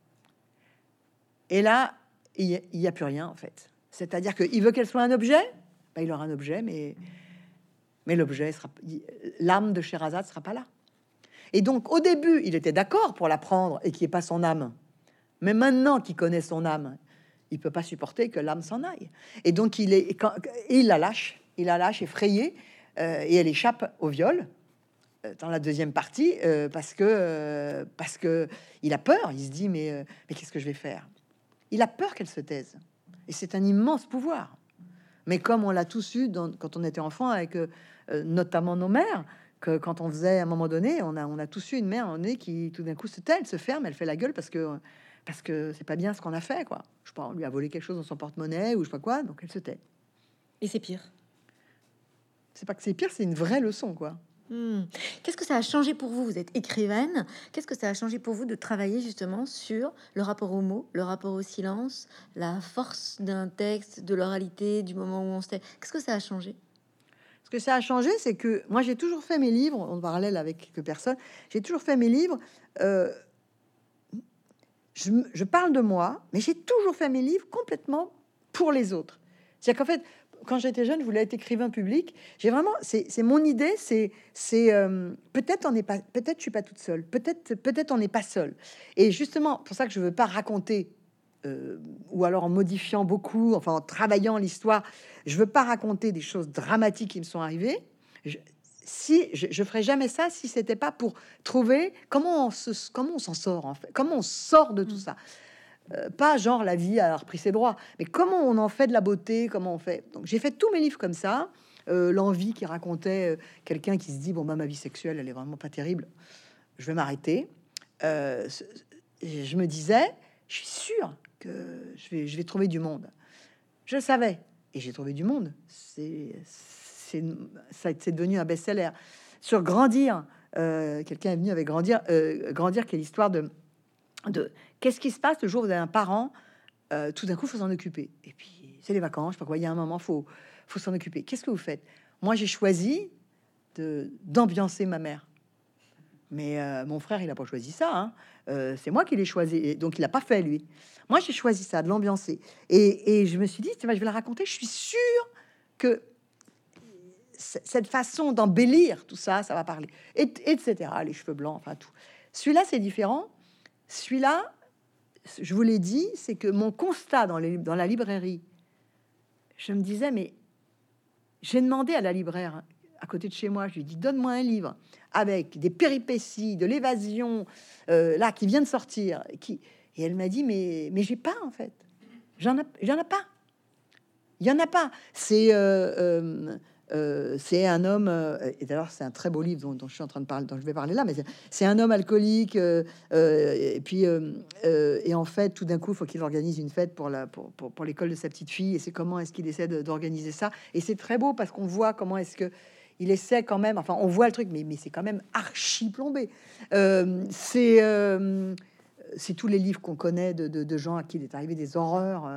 Et là, il n'y a plus rien en fait. C'est-à-dire qu'il veut qu'elle soit un objet, ben, il aura un objet, mais l'objet sera, l'âme de Scheherazade sera pas là. Et donc, au début, il était d'accord pour la prendre et qu'il n'y ait pas son âme. Mais maintenant qu'il connaît son âme, il peut pas supporter que l'âme s'en aille. Et donc, il la lâche effrayée, et elle échappe au viol dans la deuxième partie parce que il a peur. Il se dit mais qu'est-ce que je vais faire? Il a peur qu'elle se taise. Et c'est un immense pouvoir. Mais comme on l'a tous eu quand on était enfant, avec notamment nos mères, que quand on faisait à un moment donné, on a tous eu une mère qui tout d'un coup se tait, elle se ferme, elle fait la gueule parce que c'est pas bien ce qu'on a fait, quoi. Je sais pas, on lui a volé quelque chose dans son porte-monnaie ou je sais pas quoi, donc elle se tait. Et c'est pire. C'est pas que c'est pire, c'est une vraie leçon, quoi. Qu'est-ce que ça a changé pour vous? Vous êtes écrivaine. Qu'est-ce que ça a changé pour vous de travailler justement sur le rapport aux mots, le rapport au silence, la force d'un texte, de l'oralité, du moment où on se tait? Qu'est-ce que ça a changé? Ce que ça a changé, c'est que moi, j'ai toujours fait mes livres, en parallèle avec quelques personnes, j'ai toujours fait mes livres. Je parle de moi, mais j'ai toujours fait mes livres complètement pour les autres. C'est-à-dire qu'en fait, quand j'étais jeune, je voulais être écrivain public. J'ai vraiment, c'est mon idée, peut-être peut-être je suis pas toute seule, peut-être on n'est pas seul. Et justement, pour ça que je veux pas raconter, ou alors en modifiant beaucoup, enfin en travaillant l'histoire, je veux pas raconter des choses dramatiques qui me sont arrivées. Je ferais jamais ça si c'était pas pour trouver comment on s'en sort en fait, comment on sort de tout ça. Pas genre la vie a repris ses droits, mais comment on en fait de la beauté, comment on fait. Donc j'ai fait tous mes livres comme ça. L'envie qui racontait quelqu'un qui se dit bon bah ma vie sexuelle elle est vraiment pas terrible, je vais m'arrêter. Je me disais je suis sûre que je vais trouver du monde. Je le savais et j'ai trouvé du monde. C'est devenu un best-seller. Sur Grandir, quelqu'un est venu avec Grandir, qui est l'histoire de qu'est-ce qui se passe le jour où vous avez un parent, tout d'un coup, faut s'en occuper. Et puis, c'est les vacances, je sais pas quoi, il y a un moment, faut s'en occuper. Qu'est-ce que vous faites? Moi, j'ai choisi d'ambiancer ma mère. Mais mon frère, il a pas choisi ça. Hein. C'est moi qui l'ai choisi. Et donc, il a pas fait, lui. Moi, j'ai choisi ça, de l'ambiancer. Et je me suis dit, je vais la raconter. Je suis sûre que cette façon d'embellir tout ça, ça va parler. Etc. Les cheveux blancs, enfin tout. Celui-là, c'est différent. Celui-là, je vous l'ai dit, c'est que mon constat dans la librairie, je me disais, mais j'ai demandé à la libraire à côté de chez moi, je lui ai dit, donne-moi un livre avec des péripéties, de l'évasion, là, qui vient de sortir. Et elle m'a dit, mais j'ai pas, en fait. J'en ai pas. Il y en a pas. C'est un homme, et d'ailleurs c'est un très beau livre dont je suis en train de parler, dont je vais parler là, mais c'est un homme alcoolique, et puis et en fait tout d'un coup il faut qu'il organise une fête pour l'école de sa petite fille, et c'est comment est-ce qu'il essaie d'organiser ça, et c'est très beau parce qu'on voit comment est-ce que il essaie quand même, enfin on voit le truc, mais c'est quand même archi plombé. C'est tous les livres qu'on connaît de gens à qui il est arrivé des horreurs.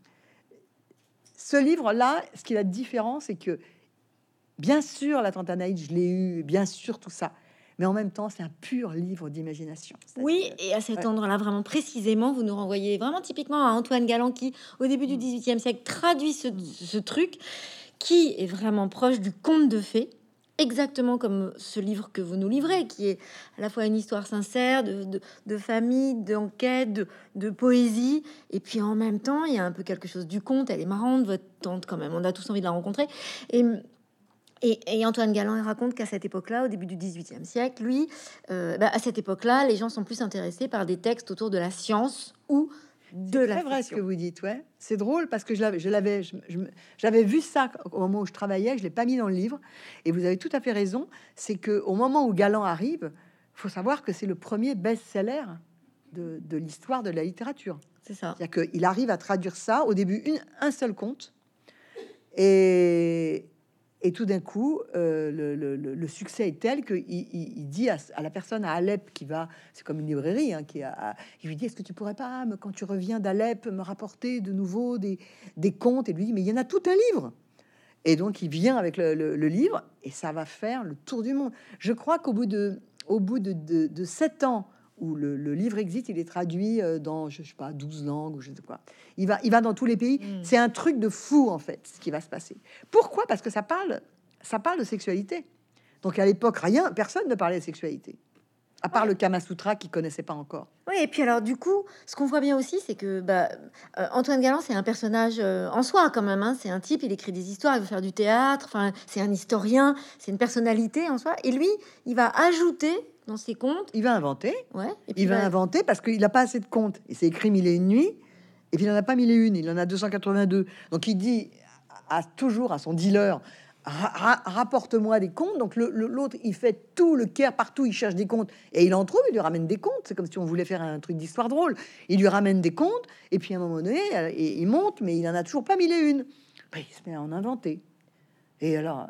Ce livre-là, ce qui est la différence, c'est que bien sûr, la Tantanaïde, je l'ai eu, bien sûr, tout ça. Mais en même temps, c'est un pur livre d'imagination. Oui, et à cet ouais. endroit-là, vraiment précisément, vous nous renvoyez vraiment typiquement à Antoine Galland qui, au début du XVIIIe siècle, traduit ce truc qui est vraiment proche du conte de fées, exactement comme ce livre que vous nous livrez, qui est à la fois une histoire sincère de famille, d'enquête, de poésie, et puis en même temps, il y a un peu quelque chose du conte. Elle est marrante, votre tante, quand même. On a tous envie de la rencontrer. Et Antoine Galland, il raconte qu'à cette époque-là, au début du XVIIIe siècle, lui, à cette époque-là, les gens sont plus intéressés par des textes autour de la science ou de la C'est vrai ce fiction. que vous dites, ouais. C'est drôle parce que j'avais vu ça au moment où je travaillais, je l'ai pas mis dans le livre. Et vous avez tout à fait raison, c'est que au moment où Galland arrive, faut savoir que c'est le premier best-seller de l'histoire de la littérature. C'est ça. C'est-à-dire qu'il arrive à traduire ça au début un seul conte, et tout d'un coup, le succès est tel qu'il il dit à la personne à Alep qui va, c'est comme une librairie, hein, il lui dit, est-ce que tu pourrais pas, quand tu reviens d'Alep, me rapporter de nouveau des contes? Et lui dit, mais il y en a tout un livre. Et donc il vient avec le livre, et ça va faire le tour du monde. Je crois qu'au bout de 7 ans où le livre existe, il est traduit dans, je sais pas, 12 langues ou je sais quoi. Il va dans tous les pays. C'est un truc de fou, en fait, ce qui va se passer. Pourquoi? Parce que ça parle de sexualité. Donc à l'époque, personne ne parlait de sexualité, à part le Kama Sutra qui connaissait pas encore. Oui, et puis alors du coup, ce qu'on voit bien aussi, c'est que Antoine Galland, c'est un personnage en soi quand même. Hein. C'est un type, il écrit des histoires, il veut faire du théâtre. Enfin, c'est un historien, c'est une personnalité en soi. Et lui, il va ajouter dans ses contes. Il va inventer. Ouais. Et puis Il va inventer parce qu'il n'a pas assez de contes. Il s'est écrit 1001 nuits, et puis il en a pas 1001, il en a 282. Donc il dit toujours à son dealer, rapporte-moi des comptes. Donc l'autre, il fait tout le Caire partout, il cherche des comptes et il en trouve, il lui ramène des comptes. C'est comme si on voulait faire un truc d'histoire drôle. Il lui ramène des comptes, et puis à un moment donné, il monte, mais il en a toujours pas 1001. Ben, il se met à en inventer. Et alors,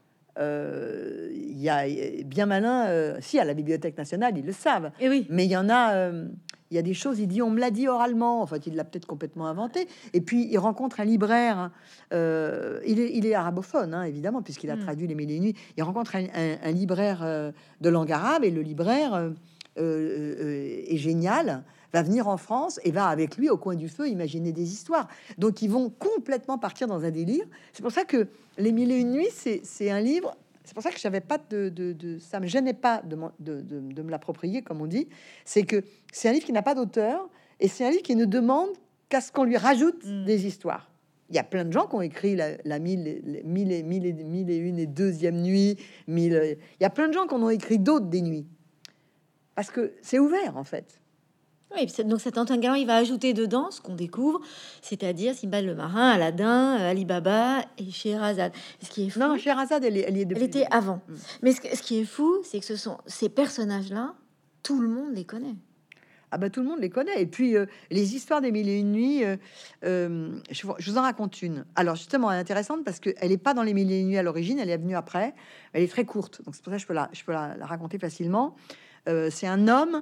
il y a bien malin, si à la Bibliothèque nationale, ils le savent. Et oui. Mais il y en a, il y a des choses, il dit, on me l'a dit oralement. En fait, il l'a peut-être complètement inventé. Et puis, il rencontre un libraire. Hein, il est arabophone, hein, évidemment, puisqu'il a traduit les Mille et Une Nuits. Il rencontre un libraire de langue arabe, et le libraire est génial, va venir en France et va avec lui au coin du feu imaginer des histoires. Donc, ils vont complètement partir dans un délire. C'est pour ça que Les Mille et Une Nuits, c'est un livre. C'est pour ça que je savais pas ça me gênait pas de me l'approprier, comme on dit. C'est que c'est un livre qui n'a pas d'auteur, et c'est un livre qui ne demande qu'à ce qu'on lui rajoute des histoires. Il y a plein de gens qui ont écrit la mille et une et deuxième nuit. Il y a plein de gens qui en ont écrit d'autres des nuits, parce que c'est ouvert en fait. Oui, donc cet Antoine Galland, il va ajouter dedans ce qu'on découvre, c'est-à-dire Simbad le marin, Aladdin, Ali Baba et Scheherazade. Ce qui est fou, Non, Scheherazade, elle était avant. Mais ce qui est fou, c'est que ce sont ces personnages-là, tout le monde les connaît. Ah bah tout le monde les connaît. Et puis les histoires des Mille et Une Nuits, je vous en raconte une. Alors justement, elle est intéressante parce qu'elle n'est pas dans les Mille et Une Nuits à l'origine, elle est venue après. Elle est très courte, donc c'est pour ça que je peux la raconter facilement. C'est un homme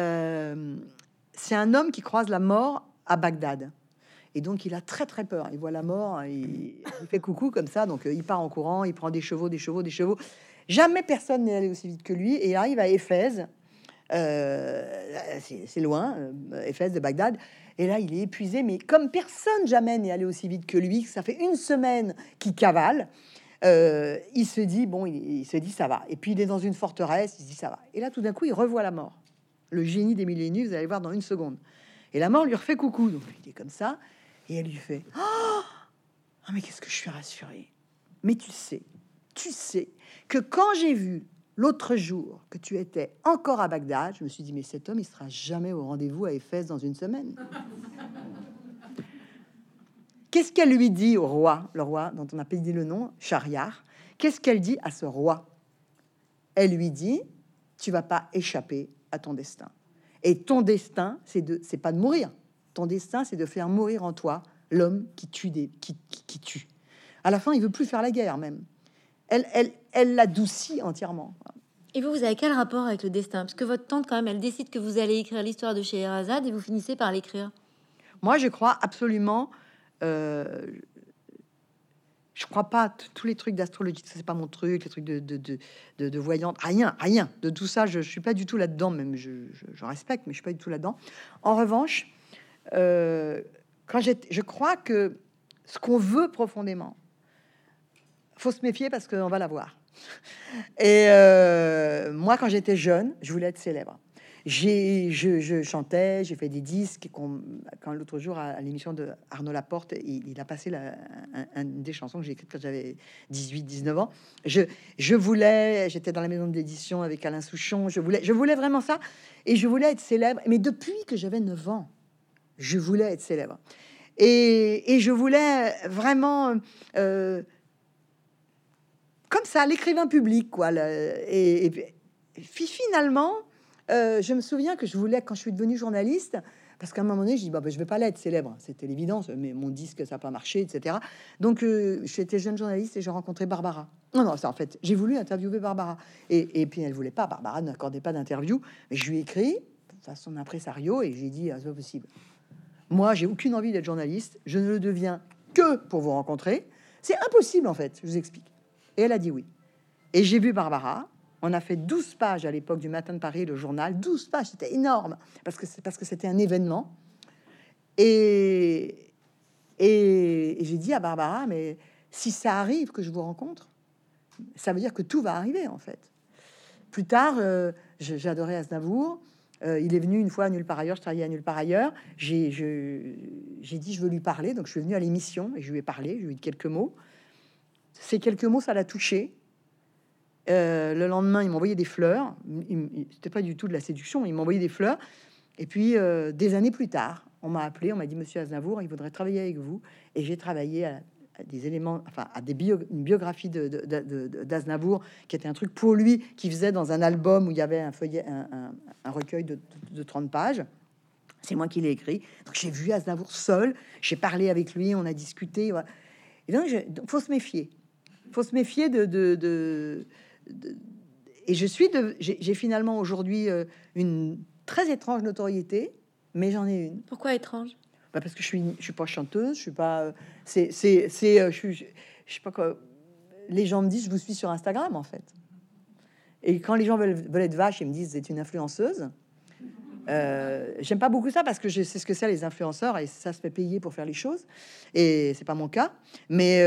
qui croise la mort à Bagdad. Et donc, il a très, très peur. Il voit la mort, il fait coucou comme ça. Donc, il part en courant, il prend des chevaux. Jamais personne n'est allé aussi vite que lui. Et il arrive à Éphèse. C'est loin, Éphèse de Bagdad. Et là, il est épuisé. Mais comme personne jamais n'est allé aussi vite que lui, ça fait une semaine qu'il cavale. Il se dit, ça va. Et puis, il est dans une forteresse, il se dit, ça va. Et là, tout d'un coup, il revoit la mort. Le génie des Mille et Une Nuits, vous allez voir dans une seconde. Et la mort lui refait coucou. Donc il est comme ça, et elle lui fait ah, mais qu'est-ce que je suis rassurée. Mais tu sais que quand j'ai vu l'autre jour que tu étais encore à Bagdad, je me suis dit, mais cet homme, il sera jamais au rendez-vous à Éphèse dans une semaine. Qu'est-ce qu'elle lui dit au roi, le roi dont on n'a pas dit le nom, Shahriar? Qu'est-ce qu'elle dit à ce roi? Elle lui dit, tu vas pas échapper à ton destin. Et ton destin, c'est pas de mourir. Ton destin, c'est de faire mourir en toi l'homme qui tue qui tue. À la fin, il veut plus faire la guerre même. Elle l'adoucit entièrement. Et vous avez quel rapport avec le destin? Parce que votre tante, quand même, elle décide que vous allez écrire l'histoire de Scheherazade et vous finissez par l'écrire. Moi, je crois absolument. Je crois pas tous les trucs d'astrologie, ça c'est pas mon truc, les trucs de voyante, rien de tout ça. Je suis pas du tout là-dedans, même je respecte, mais je suis pas du tout là-dedans. En revanche, je crois que ce qu'on veut profondément, faut se méfier parce qu'on va l'avoir. Et moi, quand j'étais jeune, je voulais être célèbre. Je chantais, j'ai fait des disques. Quand l'autre jour, à l'émission de Arnaud Laporte, il a passé une des chansons que j'ai écrites quand j'avais 18-19 ans. J'étais dans la maison d'édition avec Alain Souchon. Je voulais vraiment ça. Et je voulais être célèbre. Mais depuis que j'avais 9 ans, je voulais être célèbre. Et je voulais vraiment... comme ça, l'écrivain public, quoi. Et puis finalement, je me souviens que je voulais, quand je suis devenue journaliste, parce qu'à un moment donné, je dis, bah, je vais pas l'être célèbre, c'était l'évidence, mais mon disque, ça n'a pas marché, etc. Donc, j'étais jeune journaliste et j'ai rencontré Barbara. Non, ça, en fait, j'ai voulu interviewer Barbara. Et puis, elle voulait pas, Barbara n'accordait pas d'interview, mais je lui ai écrit, de façon impresario, et j'ai dit, ah, c'est pas possible. Moi, j'ai aucune envie d'être journaliste, je ne le deviens que pour vous rencontrer. C'est impossible, en fait, je vous explique. Et elle a dit oui. Et j'ai vu Barbara. On a fait 12 pages à l'époque du Matin de Paris, le journal. 12 pages, c'était énorme. Parce que c'était un événement. Et j'ai dit à Barbara, mais si ça arrive que je vous rencontre, ça veut dire que tout va arriver, en fait. Plus tard, j'ai adoré Aznavour. Il est venu une fois à Nulle part ailleurs. Je travaillais à Nulle part ailleurs. J'ai dit, je veux lui parler. Donc, je suis venue à l'émission et je lui ai parlé. Je lui ai dit quelques mots. Ces quelques mots, ça l'a touché. Le lendemain, il m'envoyait des fleurs. C'était pas du tout de la séduction. Il m'envoyait des fleurs. Et puis, des années plus tard, on m'a appelé. On m'a dit, Monsieur Aznavour, il voudrait travailler avec vous. Et j'ai travaillé à des éléments, enfin, à une biographie d'Aznavour, qui était un truc pour lui, qui faisait dans un album où il y avait un feuillet, un recueil de 30 pages. C'est moi qui l'ai écrit. Donc, j'ai vu Aznavour seul. J'ai parlé avec lui. On a discuté. Voilà. Et donc, faut se méfier. Faut se méfier et j'ai finalement aujourd'hui une très étrange notoriété, mais j'en ai une. Pourquoi étrange? Bah parce que je suis pas chanteuse, je suis pas, je sais pas quoi. Les gens me disent, je vous suis sur Instagram en fait. Et quand les gens veulent être vaches, ils me disent, c'est une influenceuse. J'aime pas beaucoup ça parce que je sais ce que c'est les influenceurs et ça se fait payer pour faire les choses et c'est pas mon cas. Mais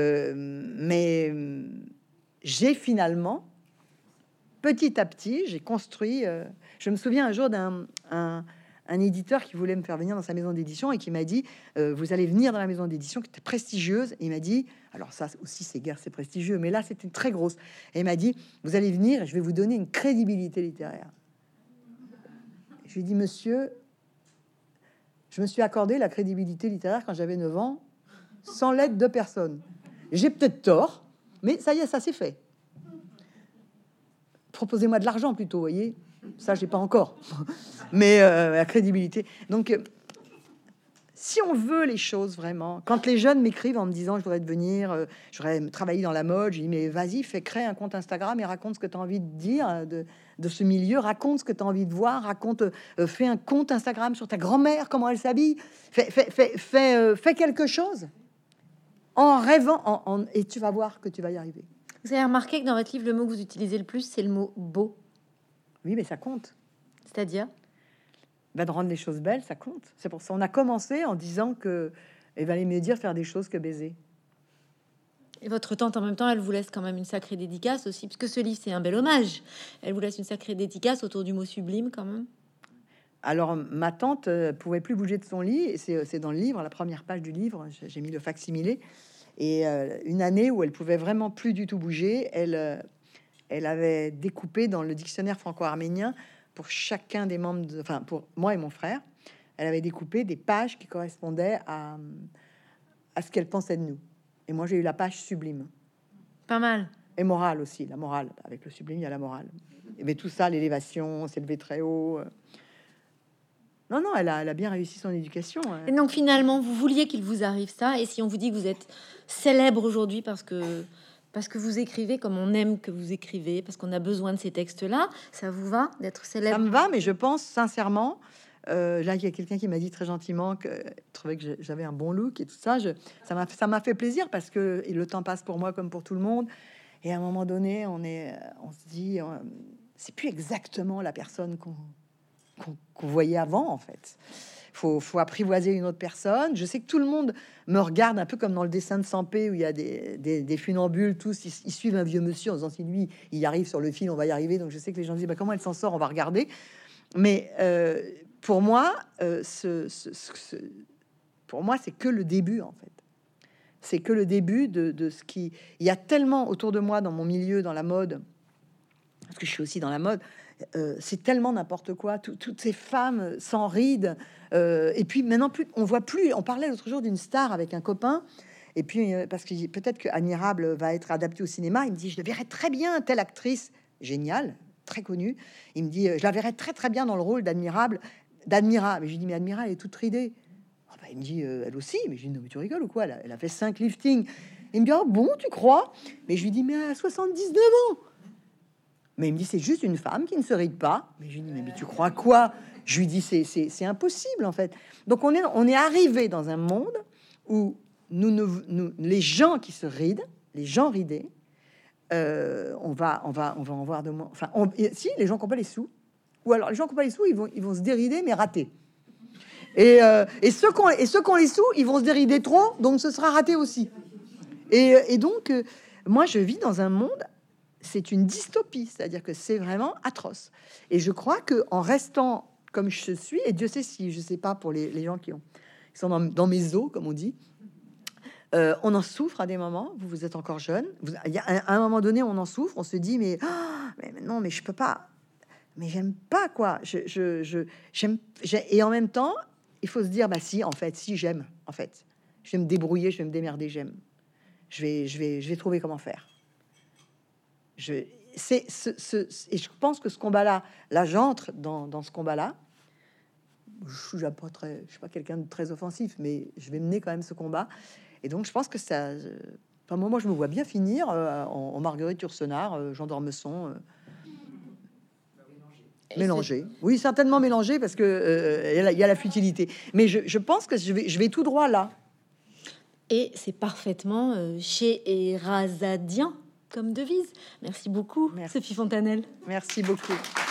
j'ai finalement petit à petit j'ai construit. Je me souviens un jour d'un éditeur qui voulait me faire venir dans sa maison d'édition et qui m'a dit vous allez venir dans la maison d'édition qui était prestigieuse. Et il m'a dit alors ça aussi c'est guère c'est prestigieux mais là c'était très grosse et il m'a dit vous allez venir et je vais vous donner une crédibilité littéraire. Je lui ai dit, monsieur, je me suis accordé la crédibilité littéraire quand j'avais 9 ans, sans l'aide de personne. J'ai peut-être tort, mais ça y est, ça s'est fait. Proposez-moi de l'argent plutôt, voyez. Ça, j'ai pas encore. Mais la crédibilité. Donc, si on veut les choses vraiment, quand les jeunes m'écrivent en me disant je voudrais devenir, je voudrais travailler dans la mode, je dis mais vas-y, crée un compte Instagram et raconte ce que tu as envie de dire de ce milieu, raconte ce que tu as envie de voir, raconte, fais un compte Instagram sur ta grand-mère, comment elle s'habille, fais quelque chose en rêvant, et tu vas voir que tu vas y arriver. Vous avez remarqué que dans votre livre, le mot que vous utilisez le plus, c'est le mot beau. Oui, mais ça compte. C'est-à-dire de rendre les choses belles, ça compte. C'est pour ça on a commencé en disant que il valait mieux dire faire des choses que baiser. Et votre tante, en même temps, elle vous laisse quand même une sacrée dédicace aussi, parce que ce livre, c'est un bel hommage. Elle vous laisse une sacrée dédicace autour du mot sublime, quand même. Alors, ma tante pouvait plus bouger de son lit, et c'est dans le livre, la première page du livre, j'ai mis le facsimilé. Et une année où elle pouvait vraiment plus du tout bouger, elle avait découpé dans le dictionnaire franco-arménien pour chacun des membres, enfin pour moi et mon frère, elle avait découpé des pages qui correspondaient à ce qu'elle pensait de nous. Et moi, j'ai eu la page sublime. Pas mal. Et morale aussi, la morale. Avec le sublime, il y a la morale. Mais tout ça, l'élévation, s'élever très haut. Non, non, elle a bien réussi son éducation. Et donc finalement, vous vouliez qu'il vous arrive ça, et si on vous dit que vous êtes célèbre aujourd'hui parce que vous écrivez comme on aime que vous écrivez, parce qu'on a besoin de ces textes-là, ça vous va d'être célèbre? Ça me va, mais je pense sincèrement, là, il y a quelqu'un qui m'a dit très gentiment que trouvait que j'avais un bon look et tout ça. Ça m'a fait plaisir parce que et le temps passe pour moi comme pour tout le monde. Et à un moment donné, on se dit, c'est plus exactement la personne qu'on voyait avant, en fait. Faut apprivoiser une autre personne. Je sais que tout le monde me regarde un peu comme dans le dessin de Sampé où il y a des funambules, tous ils suivent un vieux monsieur en disant si lui il arrive sur le fil, on va y arriver. Donc je sais que les gens disent bah, comment elle s'en sort, on va regarder. Mais pour moi, pour moi, c'est que le début, en fait. C'est que le début de ce qui... Il y a tellement autour de moi, dans mon milieu, dans la mode, parce que je suis aussi dans la mode, c'est tellement n'importe quoi. Toutes ces femmes sans rides. Et puis maintenant, on voit plus... On parlait l'autre jour d'une star avec un copain, et puis parce que peut-être que Admirable va être adapté au cinéma, il me dit, je le verrais très bien, telle actrice, géniale, très connue. Il me dit, je la verrais très très bien dans le rôle d'Admirable. Mais je lui dis, mais Admirable, elle est toute ridée. Ah bah, il me dit, elle aussi. Mais je lui dis, non, mais tu rigoles ou quoi? Elle a fait 5 liftings. Il me dit, ah bon, tu crois? Mais je lui dis, mais à 79 ans. Mais il me dit, c'est juste une femme qui ne se ride pas. Mais je lui dis, mais tu crois quoi? Je lui dis, c'est impossible, en fait. Donc, on est arrivé dans un monde où les gens qui se rident, les gens ridés, on va en voir de moins. Enfin, si les gens qui n'ont pas les sous, ou alors les gens qui n'ont pas les sous, ils vont se dérider, mais rater. Et ceux qui ont les sous, ils vont se dérider trop, donc ce sera raté aussi. Et donc, moi, je vis dans un monde, c'est une dystopie, c'est-à-dire que c'est vraiment atroce. Et je crois que en restant comme je suis, et Dieu sait si, je sais pas pour les gens qui sont dans mes os, comme on dit, on en souffre à des moments. Vous êtes encore jeune. À un moment donné, on en souffre. On se dit, mais non, mais je peux pas. Mais j'aime pas quoi. J'aime. Et en même temps, il faut se dire, bah si, en fait, si j'aime. En fait, je vais me débrouiller, je vais me démerder. J'aime. Je vais trouver comment faire. Et je pense que ce combat-là, j'entre dans ce combat-là. Je suis pas quelqu'un de très offensif, mais je vais mener quand même ce combat. Et donc, je pense que ça... Enfin, moi, je me vois bien finir en Marguerite Yourcenar, Jean d'Ormesson. Mélanger. Oui, certainement mélanger, parce que il y a la futilité. Mais je pense que je vais tout droit là. Et c'est parfaitement chez Erassadien comme devise. Merci beaucoup, Sophie Fontanelle. Merci beaucoup.